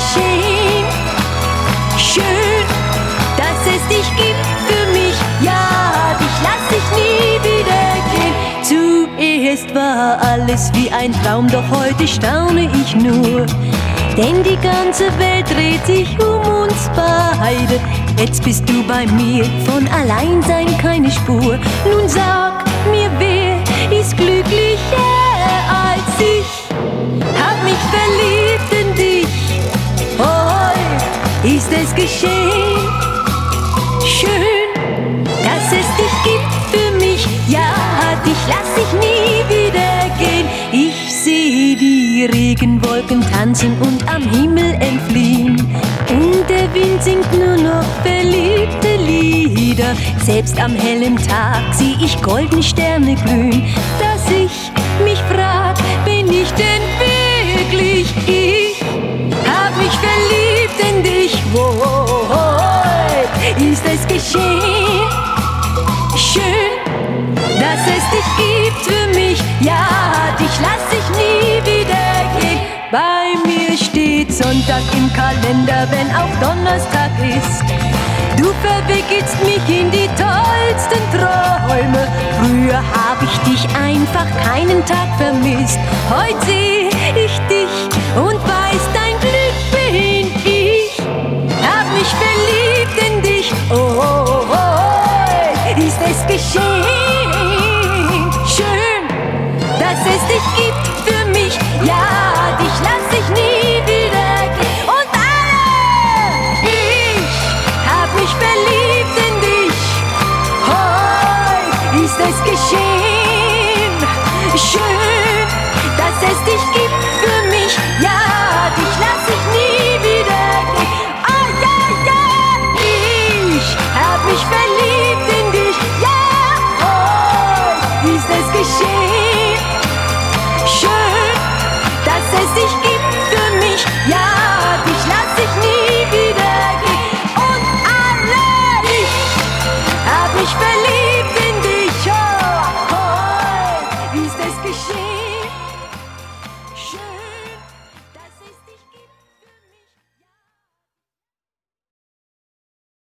geschehen. Schön, dass es dich gibt für mich. Ja, dich lass ich nie wieder gehen. Zuerst war alles wie ein Traum, doch heute staune ich nur. Denn die ganze Welt dreht sich um uns beide. Jetzt bist du bei mir, von Alleinsein keine Spur. Nun sag mir, wer ist glücklicher als ich? Hab mich verliebt in dich, heute ist es geschehen. Schön, dass es dich gibt für mich. Ja, dich lass ich nie wieder gehen. Ich seh die Regenwolken tanzen und am Himmel entfliehen. Und der Wind singt nur noch verliebte Lieder. Selbst am hellen Tag sieh ich goldene Sterne glühen. Dass ich mich frag, bin ich denn wirklich ich? Hab mich verliebt in dich, heute ist es geschehen. Schön, dass es dich gibt für mich. Ja, dich lass ich nie wieder gehen. Bei mir steht Sonntag im Kalender, wenn auch Donnerstag ist. Du verwickelst mich in die tollsten Träume. Früher hab ich dich einfach keinen Tag vermisst. Heute seh ich dich und weiß, dein Glück bin ich. Hab mich verliebt in dich, ist es geschehen. Schön, dass es dich gibt